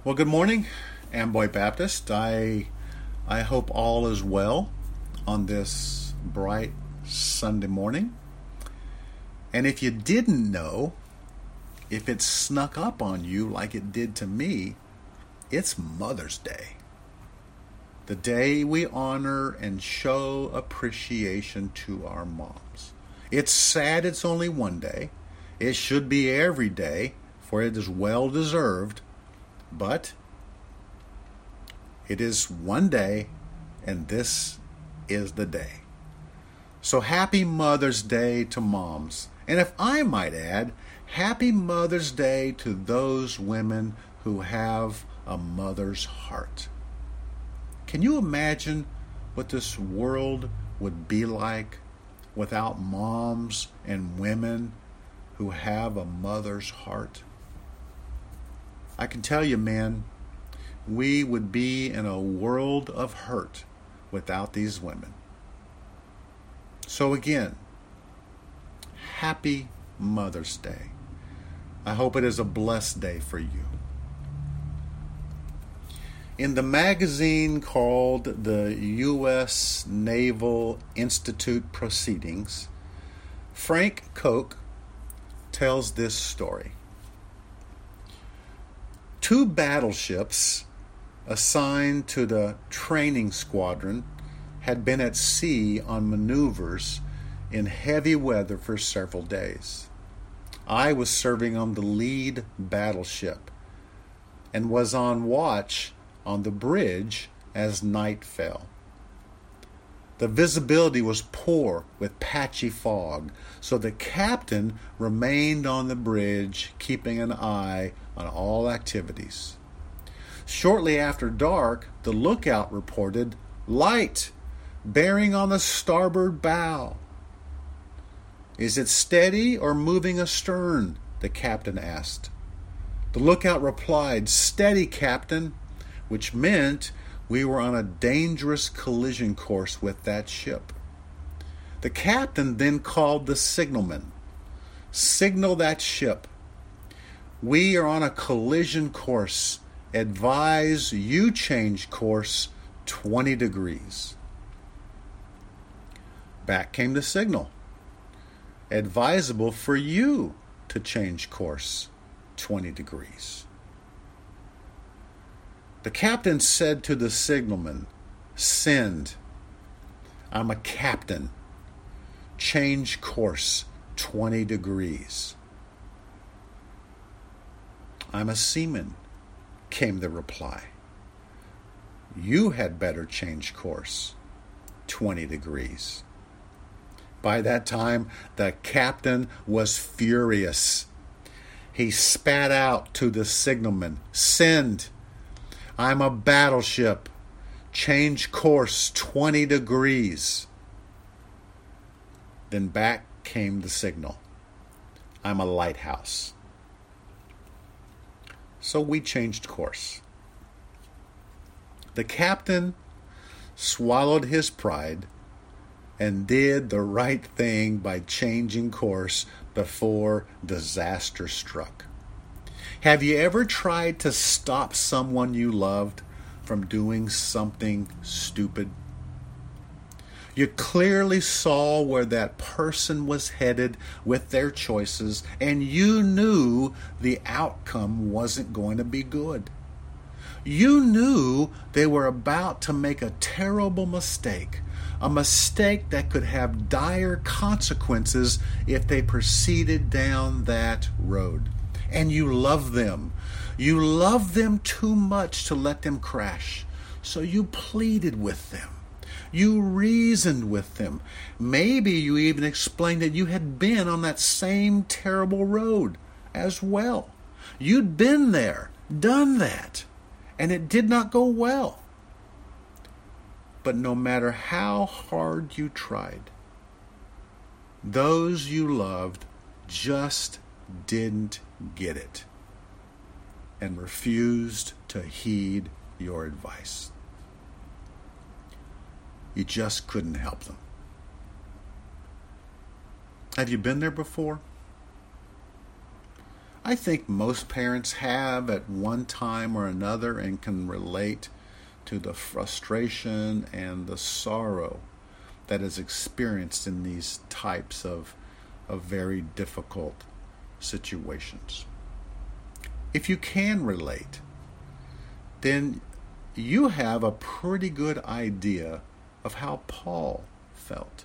Well, good morning, Amboy Baptist. I hope all is well on this bright Sunday morning. And if you didn't know, if it snuck up on you like it did to me, it's Mother's Day. The day we honor and show appreciation to our moms. It's sad it's only one day. It should be every day, for it is well deserved. But it is one day, and this is the day. So happy Mother's Day to moms. And if I might add, happy Mother's Day to those women who have a mother's heart. Can you imagine what this world would be like without moms and women who have a mother's heart? I can tell you, man, we would be in a world of hurt without these women. So again, happy Mother's Day. I hope it is a blessed day for you. In the magazine called the U.S. Naval Institute Proceedings, Frank Koch tells this story. 2 battleships assigned to the training squadron had been at sea on maneuvers in heavy weather for several days. I was serving on the lead battleship and was on watch on the bridge as night fell. The visibility was poor with patchy fog, so the captain remained on the bridge, keeping an eye on all activities. Shortly after dark, the lookout reported light bearing on the starboard bow. "Is it steady or moving astern?" the captain asked. The lookout replied, "Steady, Captain," which meant we were on a dangerous collision course with that ship. The captain then called the signalman. "Signal that ship. We are on a collision course. Advise you change course 20 degrees. Back came the signal. Advisable for you to change course 20 degrees. The captain said to the signalman, "Send. I'm a captain. Change course 20 degrees. "I'm a seaman," came the reply. "You had better change course 20 degrees. By that time, the captain was furious. He spat out to the signalman, "Send. I'm a battleship. Change course 20 degrees. Then back came the signal. "I'm a lighthouse." So we changed course. The captain swallowed his pride and did the right thing by changing course before disaster struck. Have you ever tried to stop someone you loved from doing something stupid? You clearly saw where that person was headed with their choices, and you knew the outcome wasn't going to be good. You knew they were about to make a terrible mistake, a mistake that could have dire consequences if they proceeded down that road. And you love them. You love them too much to let them crash. So you pleaded with them. You reasoned with them. Maybe you even explained that you had been on that same terrible road as well. You'd been there, done that, and it did not go well. But no matter how hard you tried, those you loved just didn't get it and refused to heed your advice. You just couldn't help them. Have you been there before? I think most parents have at one time or another and can relate to the frustration and the sorrow that is experienced in these types of very difficult situations. If you can relate, then you have a pretty good idea of how Paul felt.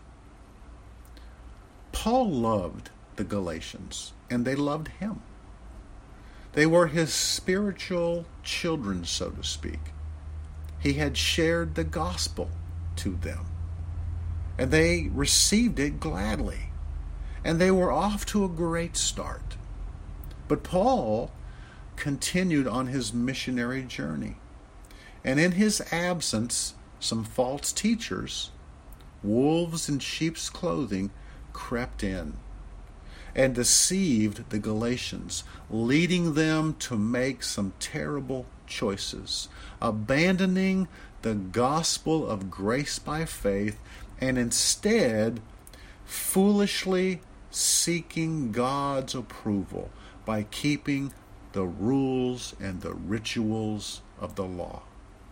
Paul loved the Galatians, and they loved him. They were his spiritual children, so to speak. He had shared the gospel to them, and they received it gladly, and they were off to a great start. But Paul continued on his missionary journey, and in his absence, some false teachers, wolves in sheep's clothing, crept in and deceived the Galatians, leading them to make some terrible choices, abandoning the gospel of grace by faith and instead foolishly seeking God's approval by keeping the rules and the rituals of the law.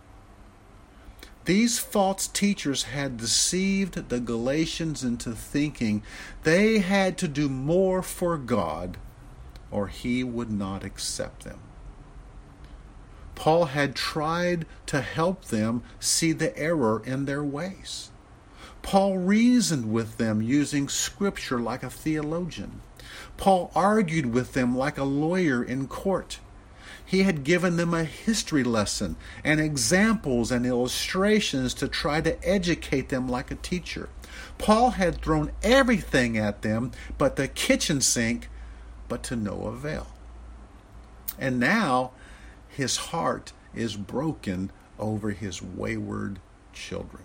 These false teachers had deceived the Galatians into thinking they had to do more for God or he would not accept them. Paul had tried to help them see the error in their ways. Paul reasoned with them using Scripture like a theologian. Paul argued with them like a lawyer in court. He had given them a history lesson and examples and illustrations to try to educate them like a teacher. Paul had thrown everything at them but the kitchen sink, but to no avail. And now his heart is broken over his wayward children.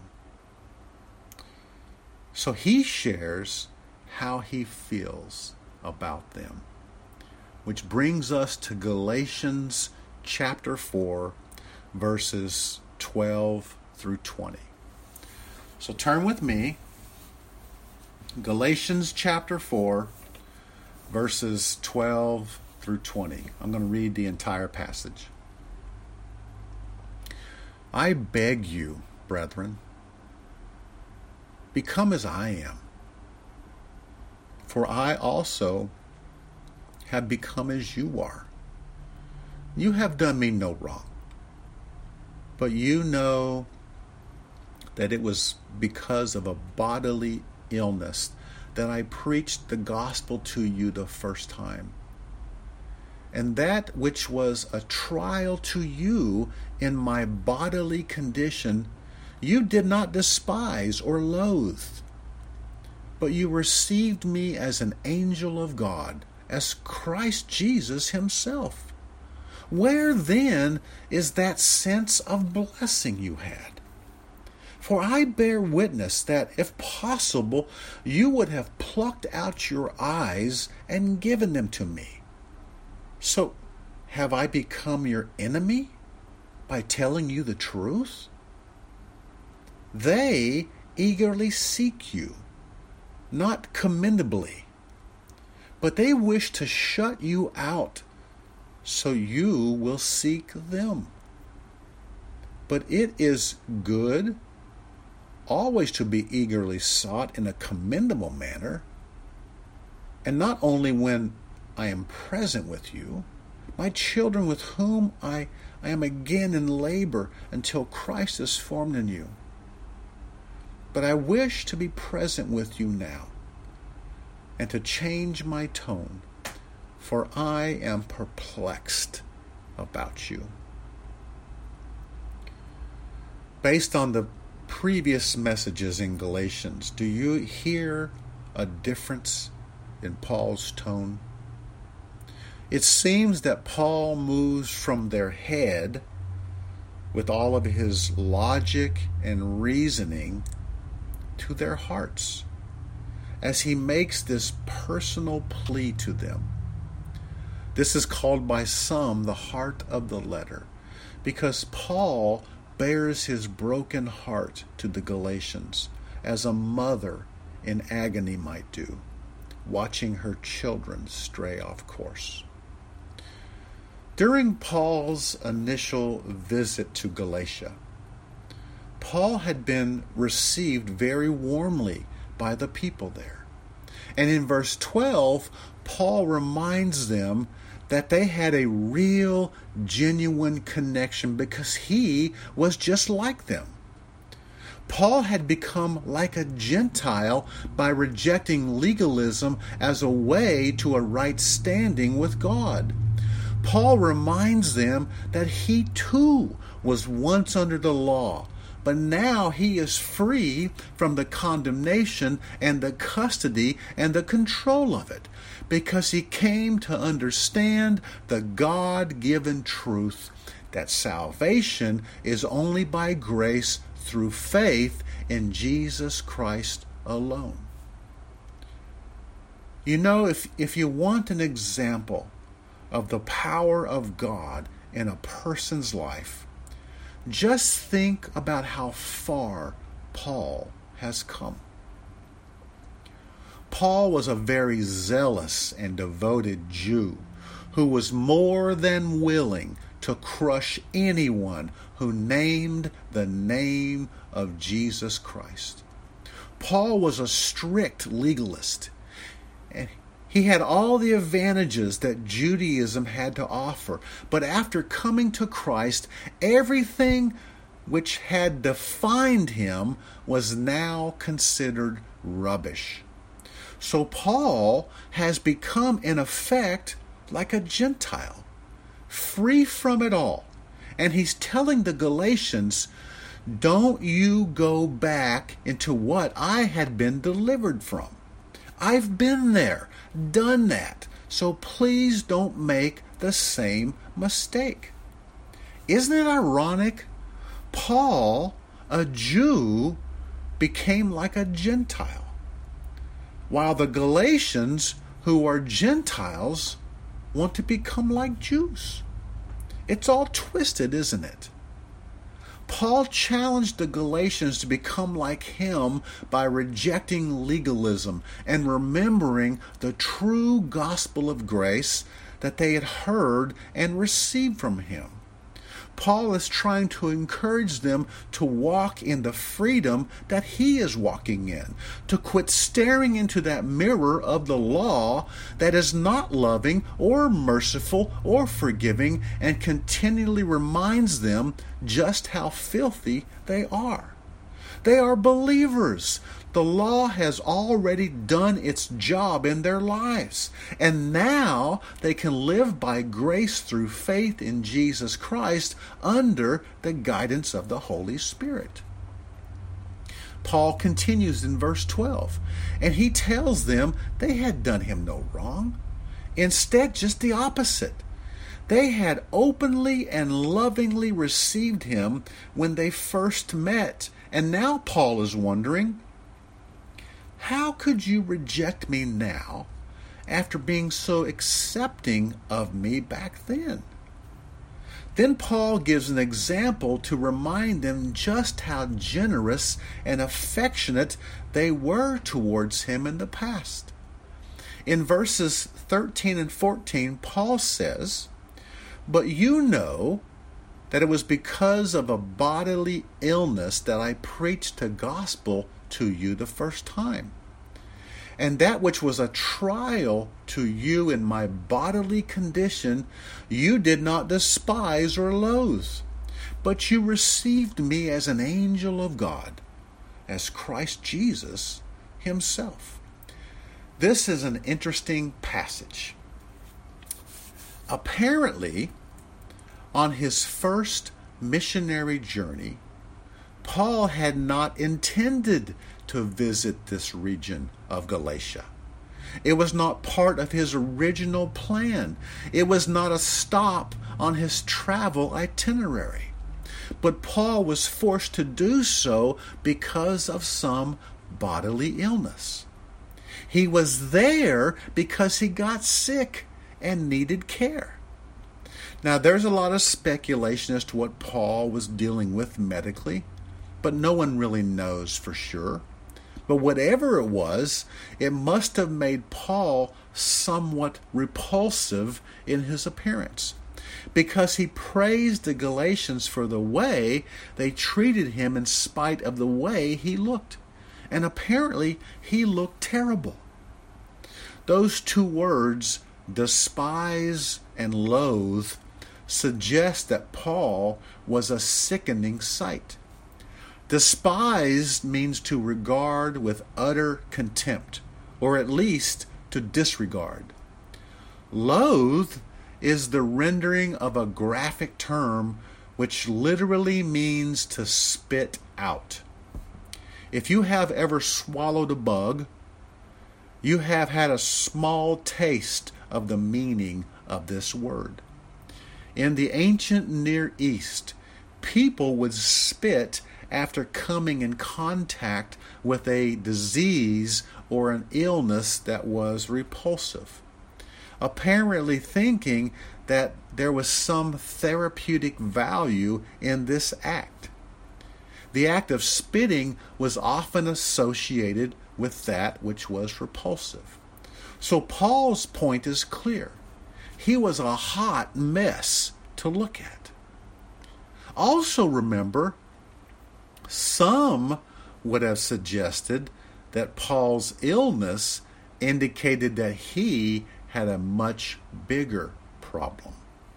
So he shares how he feels about them, which brings us to Galatians chapter 4, verses 12 through 20. So turn with me, Galatians chapter 4, verses 12 through 20. I'm going to read the entire passage. I beg you, brethren, become as I am, for I also have become as you are. You have done me no wrong, but you know that it was because of a bodily illness that I preached the gospel to you the first time. And that which was a trial to you in my bodily condition, you did not despise or loathe, but you received me as an angel of God, as Christ Jesus himself. Where then is that sense of blessing you had? For I bear witness that, if possible, you would have plucked out your eyes and given them to me. So, have I become your enemy by telling you the truth? They eagerly seek you, not commendably, but they wish to shut you out, so you will seek them. But it is good always to be eagerly sought in a commendable manner, and not only when I am present with you, my children with whom I am again in labor until Christ is formed in you. But I wish to be present with you now, and to change my tone, for I am perplexed about you. Based on the previous messages in Galatians, do you hear a difference in Paul's tone? It seems that Paul moves from their head with all of his logic and reasoning to their hearts as he makes this personal plea to them. This is called by some the heart of the letter, because Paul bears his broken heart to the Galatians as a mother in agony might do, watching her children stray off course. During Paul's initial visit to Galatia, Paul had been received very warmly by the people there. And in verse 12, Paul reminds them that they had a real, genuine connection because he was just like them. Paul had become like a Gentile by rejecting legalism as a way to a right standing with God. Paul reminds them that he too was once under the law, but now he is free from the condemnation and the custody and the control of it, because he came to understand the God-given truth that salvation is only by grace through faith in Jesus Christ alone. You know, if you want an example of the power of God in a person's life, just think about how far Paul has come. Paul was a very zealous and devoted Jew who was more than willing to crush anyone who named the name of Jesus Christ. Paul was a strict legalist, and he had all the advantages that Judaism had to offer. But after coming to Christ, everything which had defined him was now considered rubbish. So Paul has become, in effect, like a Gentile, free from it all. And he's telling the Galatians, don't you go back into what I had been delivered from. I've been there, done that, so please don't make the same mistake. Isn't it ironic? Paul, a Jew, became like a Gentile, while the Galatians, who are Gentiles, want to become like Jews. It's all twisted, isn't it? Paul challenged the Galatians to become like him by rejecting legalism and remembering the true gospel of grace that they had heard and received from him. Paul is trying to encourage them to walk in the freedom that he is walking in, to quit staring into that mirror of the law that is not loving or merciful or forgiving and continually reminds them just how filthy they are. They are believers. The law has already done its job in their lives, and now they can live by grace through faith in Jesus Christ under the guidance of the Holy Spirit. Paul continues in verse 12, and he tells them they had done him no wrong. Instead, just the opposite. They had openly and lovingly received him when they first met, and now Paul is wondering, how could you reject me now after being so accepting of me back then? Then Paul gives an example to remind them just how generous and affectionate they were towards him in the past. In verses 13 and 14, Paul says, "But you know that it was because of a bodily illness that I preached the gospel to you the first time. And that which was a trial to you in my bodily condition, you did not despise or loathe, but you received me as an angel of God, as Christ Jesus himself." This is an interesting passage. Apparently, on his first missionary journey, Paul had not intended to visit this region of Galatia. It was not part of his original plan. It was not a stop on his travel itinerary. But Paul was forced to do so because of some bodily illness. He was there because he got sick and needed care. Now, there's a lot of speculation as to what Paul was dealing with medically, but no one really knows for sure. But whatever it was, it must have made Paul somewhat repulsive in his appearance. because he praised the Galatians for the way they treated him in spite of the way he looked. And apparently he looked terrible. Those two words, despise and loathe, suggest that Paul was a sickening sight. Despised means to regard with utter contempt, or at least to disregard. Loathe is the rendering of a graphic term which literally means to spit out. If you have ever swallowed a bug, you have had a small taste of the meaning of this word. In the ancient Near East, people would spit after coming in contact with a disease or an illness that was repulsive, apparently thinking that there was some therapeutic value in this act. The act of spitting was often associated with that which was repulsive. So Paul's point is clear. He was a hot mess to look at. Also remember, some would have suggested that Paul's illness indicated that he had a much bigger problem.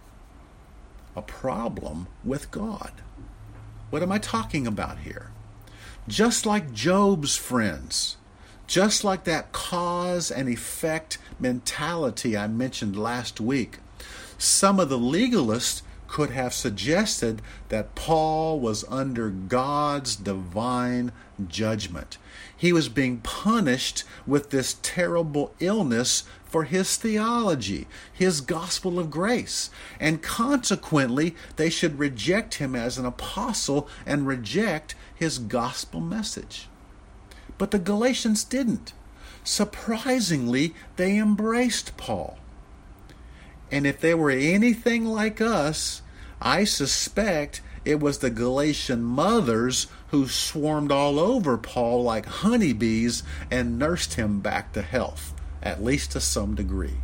A problem with God. What am I talking about here? Just like Job's friends, just like that cause and effect mentality I mentioned last week, some of the legalists could have suggested that Paul was under God's divine judgment. He was being punished with this terrible illness for his theology, his gospel of grace, and consequently they should reject him as an apostle and reject his gospel message. But the Galatians didn't. Surprisingly, they embraced Paul. And if they were anything like us, I suspect it was the Galatian mothers who swarmed all over Paul like honeybees and nursed him back to health, at least to some degree.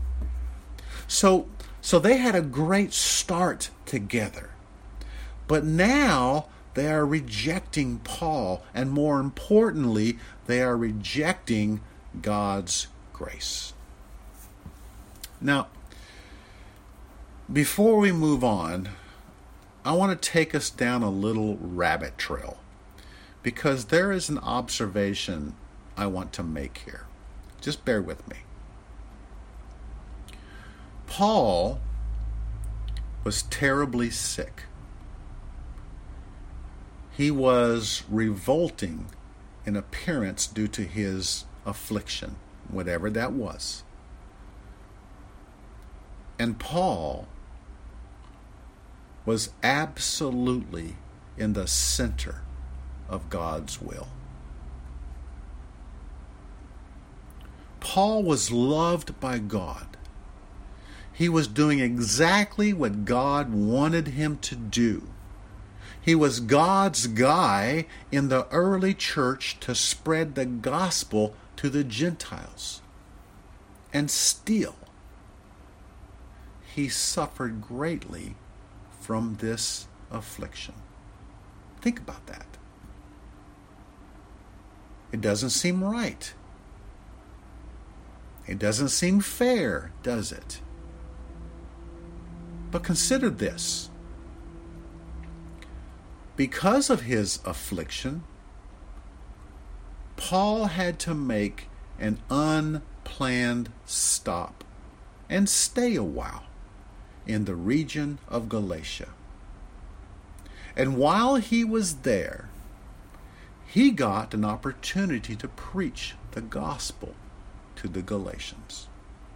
So they had a great start together. But now they are rejecting Paul, and more importantly, they are rejecting God's grace. Now, before we move on, I want to take us down a little rabbit trail, because there is an observation I want to make here. Just bear with me. Paul was terribly sick. He was revolting in appearance due to his affliction, whatever that was. And Paul was absolutely in the center of God's will. Paul was loved by God. He was doing exactly what God wanted him to do. He was God's guy in the early church to spread the gospel to the Gentiles. And still, he suffered greatly from this affliction. Think about that. It doesn't seem right. It doesn't seem fair, does it? But consider this. Because of his affliction, Paul had to make an unplanned stop and stay a while in the region of Galatia. And while he was there, he got an opportunity to preach the gospel to the Galatians.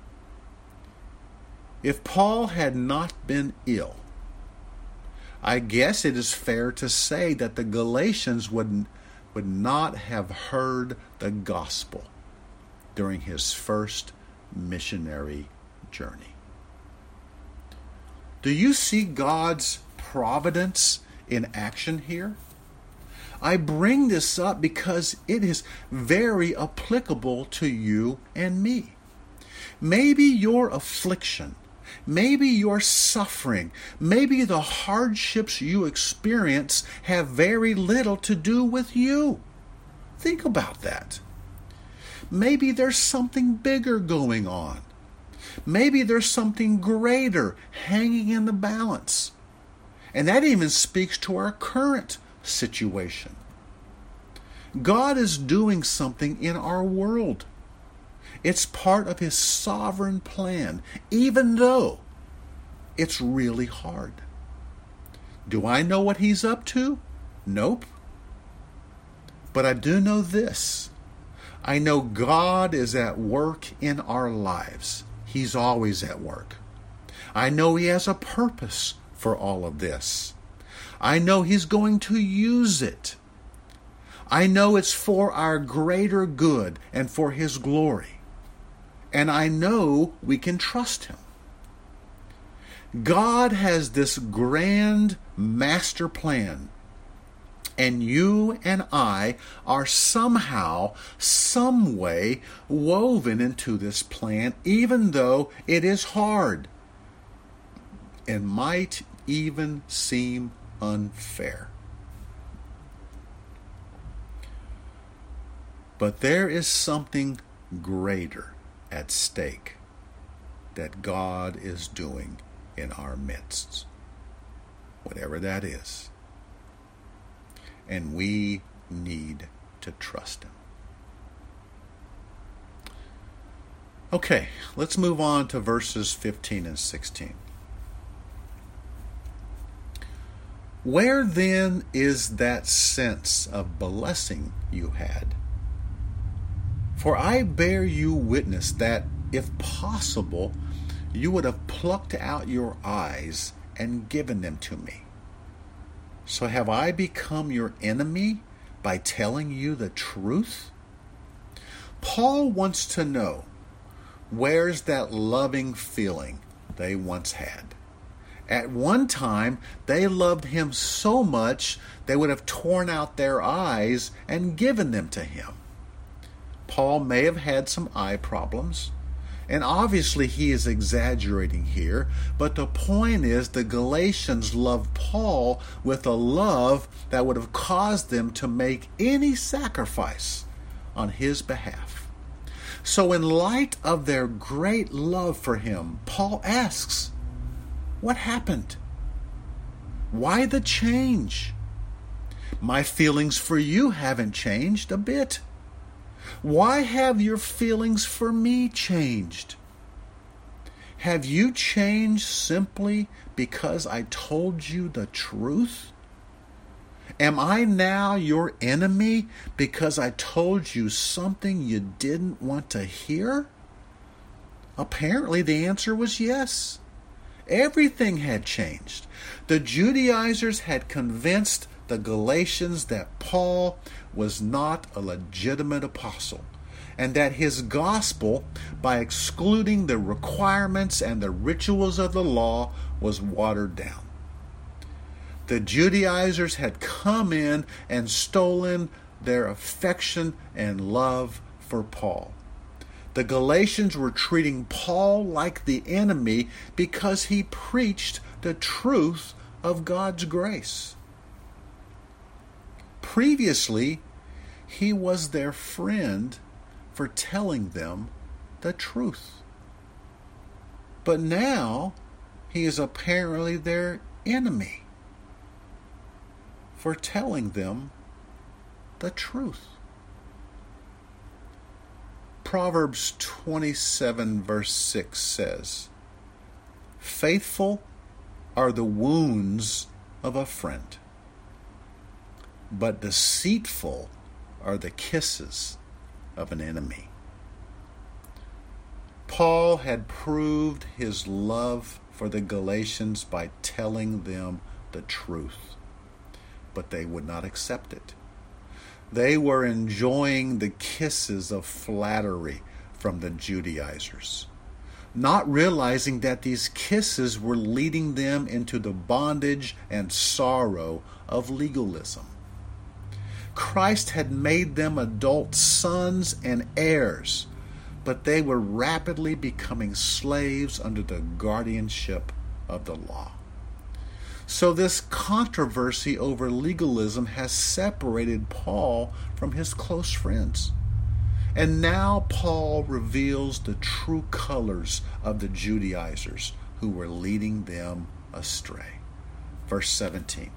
If Paul had not been ill, I guess it is fair to say that the Galatians would not have heard the gospel during his first missionary journey. Do you see God's providence in action here? I bring this up because it is very applicable to you and me. Maybe your affliction Maybe you're suffering. Maybe the hardships you experience have very little to do with you. Think about that. Maybe there's something bigger going on. Maybe there's something greater hanging in the balance. And that even speaks to our current situation. God is doing something in our world. It's part of His sovereign plan, even though it's really hard. Do I know what He's up to? Nope. But I do know this. I know God is at work in our lives. He's always at work. I know He has a purpose for all of this. I know He's going to use it. I know it's for our greater good and for His glory. And I know we can trust Him. God has this grand master plan. And you and I are somehow, some way woven into this plan, even though it is hard and might even seem unfair. But there is something greater at stake that God is doing in our midst, whatever that is. And we need to trust Him. Okay, let's move on to verses 15 and 16. Where then is that sense of blessing you had? For I bear you witness that, if possible, you would have plucked out your eyes and given them to me. So have I become your enemy by telling you the truth? Paul wants to know, where's that loving feeling they once had? At one time, they loved him so much they would have torn out their eyes and given them to him. Paul may have had some eye problems, and obviously he is exaggerating here, but the point is the Galatians loved Paul with a love that would have caused them to make any sacrifice on his behalf. So in light of their great love for him, Paul asks, what happened? Why the change? My feelings for you haven't changed a bit. Why have your feelings for me changed? Have you changed simply because I told you the truth? Am I now your enemy because I told you something you didn't want to hear? Apparently the answer was yes. Everything had changed. The Judaizers had convinced the Galatians that Paul was not a legitimate apostle, and that his gospel, by excluding the requirements and the rituals of the law, was watered down. The Judaizers had come in and stolen their affection and love for Paul. The Galatians were treating Paul like the enemy because he preached the truth of God's grace. Previously, he was their friend for telling them the truth. But now, he is apparently their enemy for telling them the truth. Proverbs 27 verse 6 says, "Faithful are the wounds of a friend, but deceitful are the kisses of an enemy." Paul had proved his love for the Galatians by telling them the truth, but they would not accept it. They were enjoying the kisses of flattery from the Judaizers, not realizing that these kisses were leading them into the bondage and sorrow of legalism. Christ had made them adult sons and heirs, but they were rapidly becoming slaves under the guardianship of the law. So this controversy over legalism has separated Paul from his close friends. And now Paul reveals the true colors of the Judaizers who were leading them astray. Verse 17.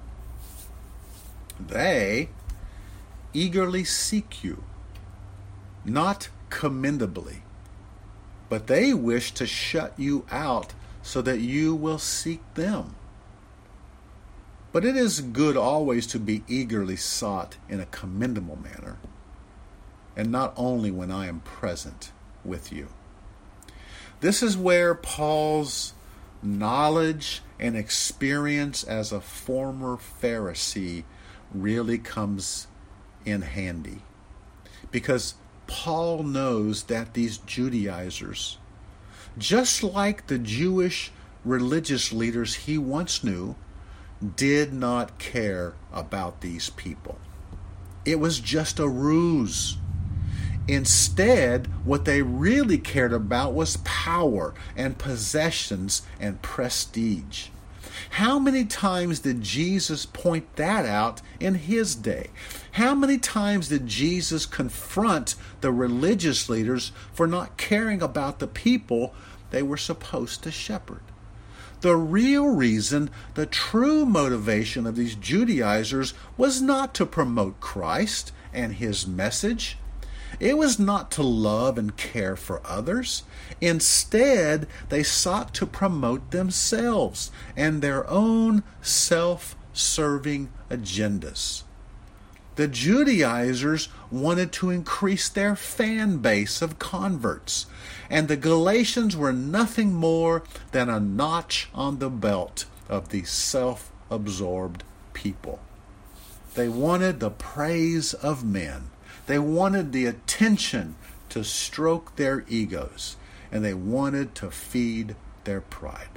They eagerly seek you, not commendably, but they wish to shut you out so that you will seek them. But it is good always to be eagerly sought in a commendable manner, and not only when I am present with you. This is where Paul's knowledge and experience as a former Pharisee really comes in handy. Because Paul knows that these Judaizers, just like the Jewish religious leaders he once knew, did not care about these people. It was just a ruse. Instead, what they really cared about was power and possessions and prestige. How many times did Jesus point that out in his day? How many times did Jesus confront the religious leaders for not caring about the people they were supposed to shepherd? The real reason, the true motivation of these Judaizers was not to promote Christ and his message. It was not to love and care for others. Instead, they sought to promote themselves and their own self-serving agendas. The Judaizers wanted to increase their fan base of converts, and the Galatians were nothing more than a notch on the belt of these self-absorbed people. They wanted the praise of men. They wanted the attention to stroke their egos, and they wanted to feed their pride.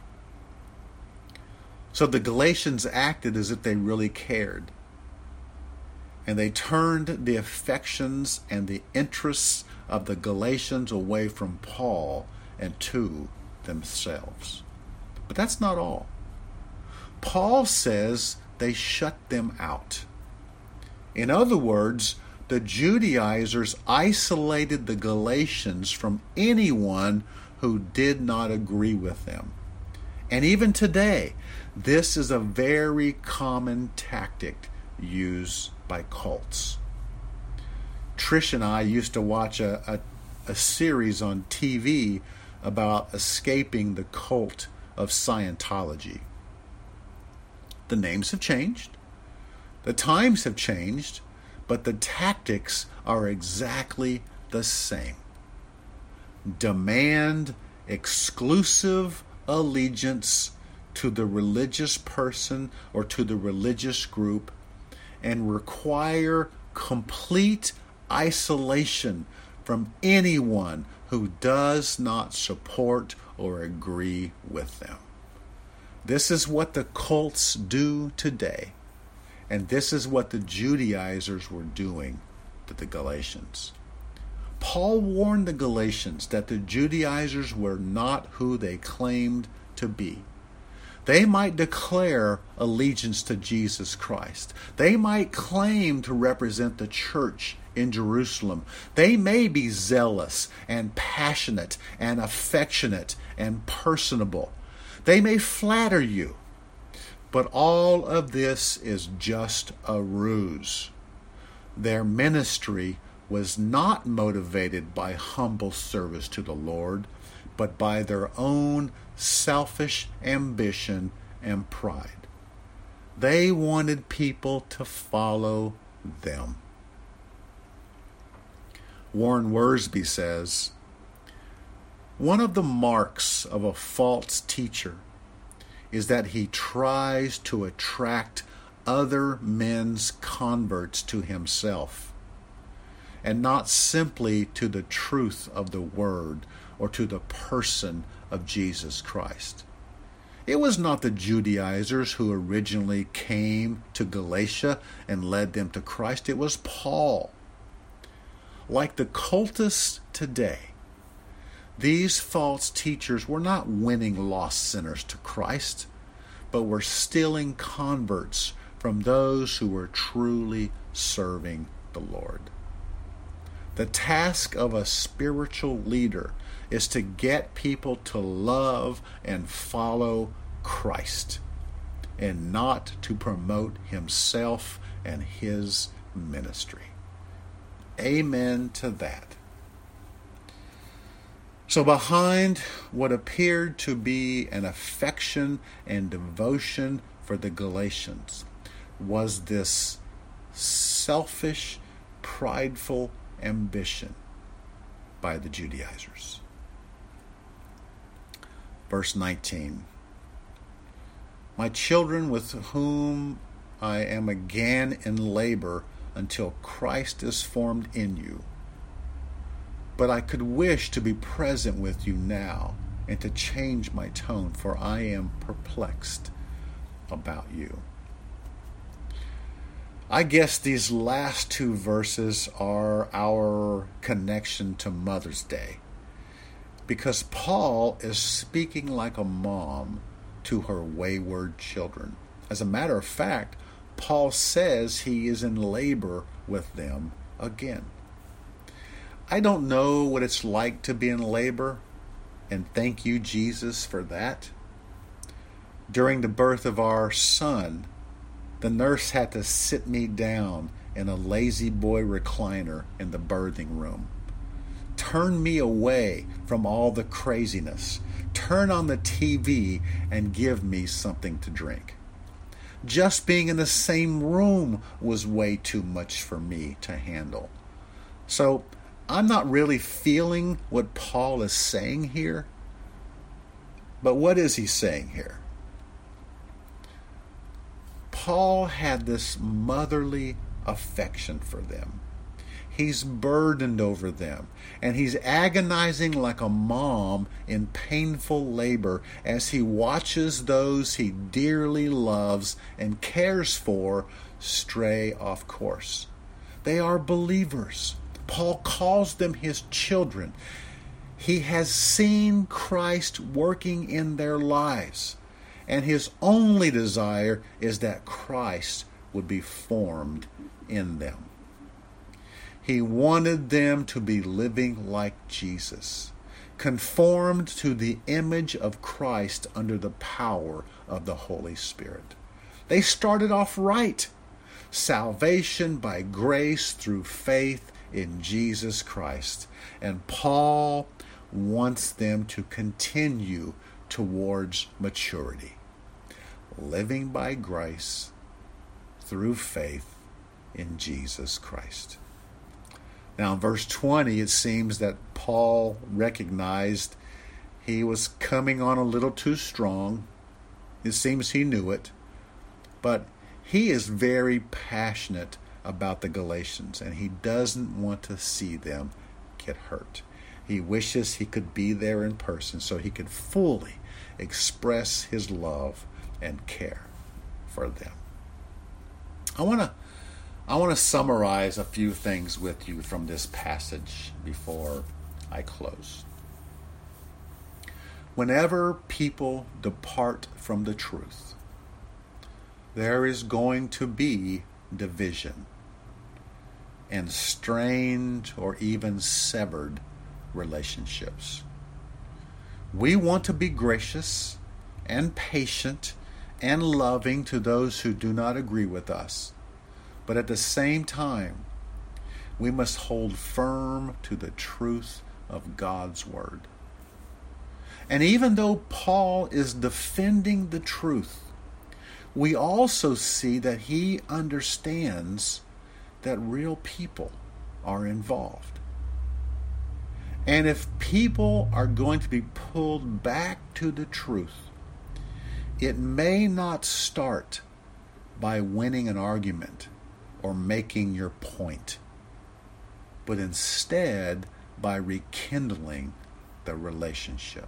So the Galatians acted as if they really cared. And they turned the affections and the interests of the Galatians away from Paul and to themselves. But that's not all. Paul says they shut them out. In other words, the Judaizers isolated the Galatians from anyone who did not agree with them. And even today, this is a very common tactic used by cults. Trish and I used to watch a series on TV about escaping the cult of Scientology. The names have changed, the times have changed, but the tactics are exactly the same. Demand exclusive allegiance to the religious person or to the religious group, and require complete isolation from anyone who does not support or agree with them. This is what the cults do today, and this is what the Judaizers were doing to the Galatians. Paul warned the Galatians that the Judaizers were not who they claimed to be. They might declare allegiance to Jesus Christ. They might claim to represent the church in Jerusalem. They may be zealous and passionate and affectionate and personable. They may flatter you. But all of this is just a ruse. Their ministry was not motivated by humble service to the Lord, but by their own selfish ambition and pride. They wanted people to follow them. Warren Wiersbe says, one of the marks of a false teacher is that he tries to attract other men's converts to himself, and not simply to the truth of the word or to the person of Jesus Christ. It was not the Judaizers who originally came to Galatia and led them to Christ. It was Paul. Like the cultists today, These false teachers were not winning lost sinners to Christ, but were stealing converts from those who were truly serving the Lord. The task of a spiritual leader is to get people to love and follow Christ, and not to promote himself and his ministry. Amen to that. So behind what appeared to be an affection and devotion for the Galatians was this selfish, prideful ambition by the Judaizers. Verse 19. My children, with whom I am again in labor until Christ is formed in you. But I could wish to be present with you now and to change my tone, for I am perplexed about you. I guess these last two verses are our connection to Mother's Day, because Paul is speaking like a mom to her wayward children. As a matter of fact, Paul says he is in labor with them again. I don't know what it's like to be in labor, and thank you, Jesus, for that. During the birth of our son, the nurse had to sit me down in a lazy boy recliner in the birthing room. Turn me away from all the craziness. Turn on the TV and give me something to drink. Just being in the same room was way too much for me to handle. So I'm not really feeling what Paul is saying here. But what is he saying here? Paul had this motherly affection for them. He's burdened over them, and he's agonizing like a mom in painful labor as he watches those he dearly loves and cares for stray off course. They are believers. Paul calls them his children. He has seen Christ working in their lives, and his only desire is that Christ would be formed in them. He wanted them to be living like Jesus, conformed to the image of Christ under the power of the Holy Spirit. They started off right. Salvation by grace through faith in Jesus Christ. And Paul wants them to continue towards maturity, living by grace through faith in Jesus Christ. Now, in verse 20, it seems that Paul recognized he was coming on a little too strong. It seems he knew it. But he is very passionate about the Galatians, and he doesn't want to see them get hurt. He wishes he could be there in person so he could fully express his love and care for them. I want to summarize a few things with you from this passage before I close. Whenever people depart from the truth, there is going to be division and strained or even severed relationships. We want to be gracious and patient and loving to those who do not agree with us. But at the same time, we must hold firm to the truth of God's Word. And even though Paul is defending the truth, we also see that he understands that real people are involved. And if people are going to be pulled back to the truth, it may not start by winning an argument or making your point, but instead by rekindling the relationship.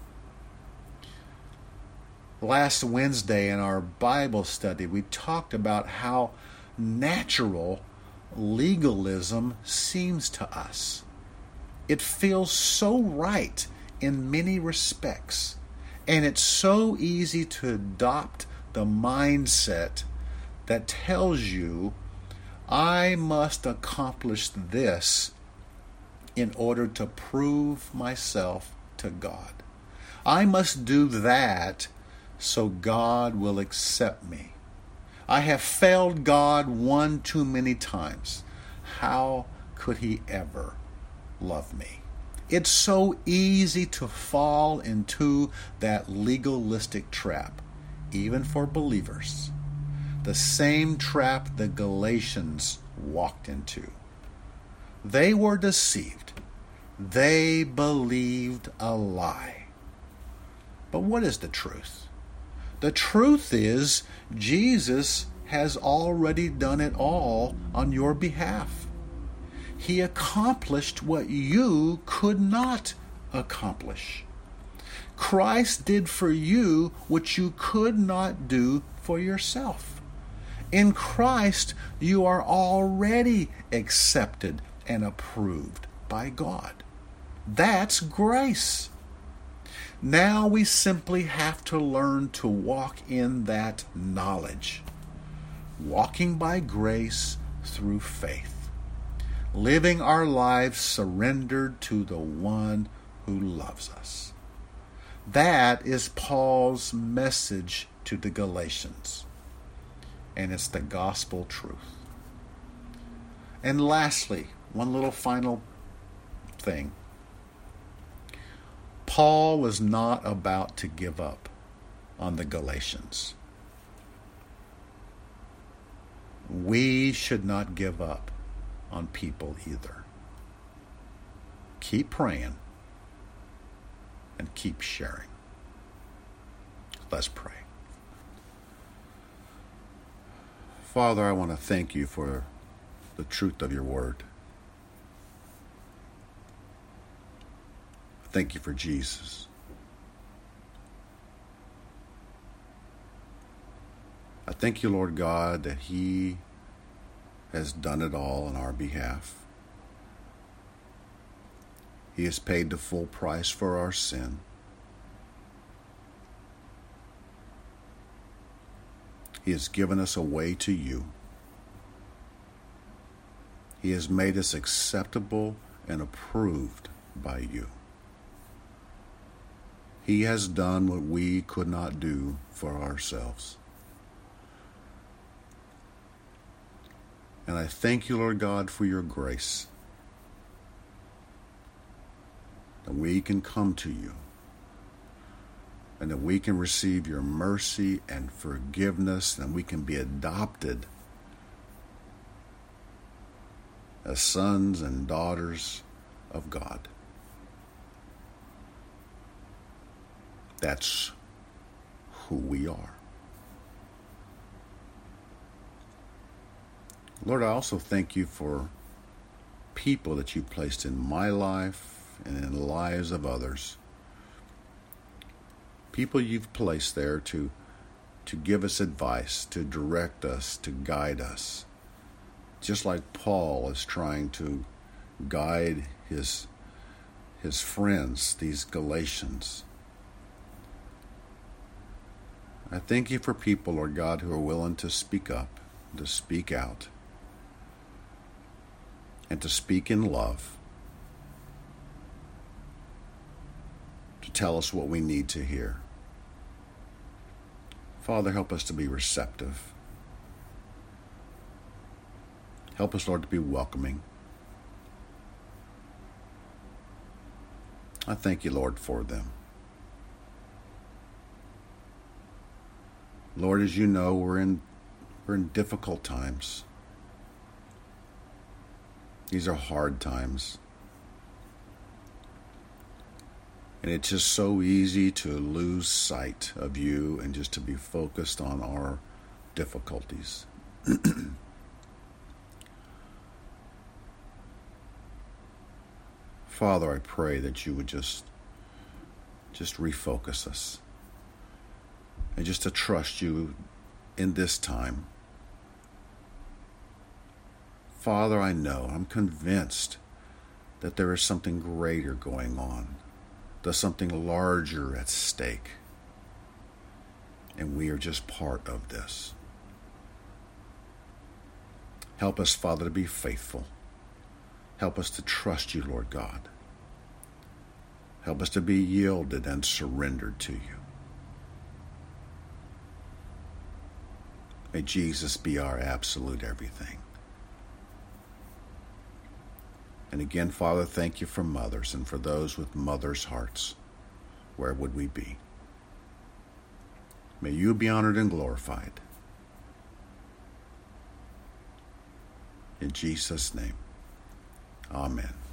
Last Wednesday in our Bible study, we talked about how natural legalism seems to us. It feels so right in many respects. And it's so easy to adopt the mindset that tells you, I must accomplish this in order to prove myself to God. I must do that so God will accept me. I have failed God one too many times. How could He ever love me? It's so easy to fall into that legalistic trap, even for believers. The same trap the Galatians walked into. They were deceived. They believed a lie. But what is the truth? The truth is Jesus has already done it all on your behalf. He accomplished what you could not accomplish. Christ did for you what you could not do for yourself. In Christ, you are already accepted and approved by God. That's grace. Now we simply have to learn to walk in that knowledge. Walking by grace through faith. Living our lives surrendered to the one who loves us. That is Paul's message to the Galatians. And it's the gospel truth. And lastly, one little final thing. Paul was not about to give up on the Galatians. We should not give up on people either. Keep praying and keep sharing. Let's pray. Father, I want to thank you for the truth of your word. Thank you for Jesus. I thank you, Lord God, that He has done it all on our behalf. He has paid the full price for our sin. He has given us a way to you. He has made us acceptable and approved by you. He has done what we could not do for ourselves. And I thank you, Lord God, for your grace. That we can come to you. And that we can receive your mercy and forgiveness. And we can be adopted as sons and daughters of God. That's who we are. Lord, I also thank you for people that you placed in my life and in the lives of others. People you've placed there to give us advice, to direct us, to guide us. Just like Paul is trying to guide his friends, these Galatians. I thank you for people, Lord God, who are willing to speak up, to speak out, and to speak in love, to tell us what we need to hear. Father, help us to be receptive. Help us, Lord, to be welcoming. I thank you, Lord, for them. Lord, as you know, we're in difficult times. These are hard times. And it's just so easy to lose sight of you and just to be focused on our difficulties. Father, I pray that you would just refocus us. And just to trust you in this time. Father, I know, I'm convinced that there is something greater going on. There's something larger at stake. And we are just part of this. Help us, Father, to be faithful. Help us to trust you, Lord God. Help us to be yielded and surrendered to you. May Jesus be our absolute everything. And again, Father, thank you for mothers and for those with mothers' hearts. Where would we be? May you be honored and glorified. In Jesus' name, amen.